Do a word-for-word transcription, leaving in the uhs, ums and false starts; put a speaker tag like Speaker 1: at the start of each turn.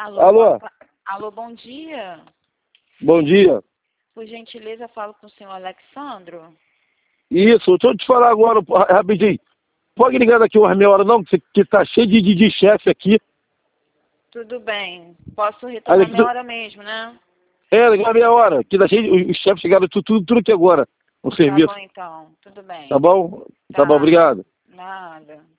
Speaker 1: Alô,
Speaker 2: Alô?
Speaker 1: boa- Alô, bom dia.
Speaker 2: Bom dia.
Speaker 1: Por gentileza, falo com o senhor Alexandro.
Speaker 2: Isso, deixa eu te falar agora, pô, rapidinho. Pode ligar daqui umas meia hora não, que, que tá cheio de, de, de chefe aqui.
Speaker 1: Tudo bem. Posso
Speaker 2: Aí,
Speaker 1: retornar
Speaker 2: daqui
Speaker 1: meia
Speaker 2: do-
Speaker 1: hora mesmo, né?
Speaker 2: É, ligar meia hora, que tá cheio, de- os chefes chegaram tudo, tudo, tudo aqui agora, no
Speaker 1: Tá
Speaker 2: serviço.
Speaker 1: bom, então. Tudo bem.
Speaker 2: Tá bom? Tá bom,
Speaker 1: Tá.
Speaker 2: obrigado.
Speaker 1: Nada.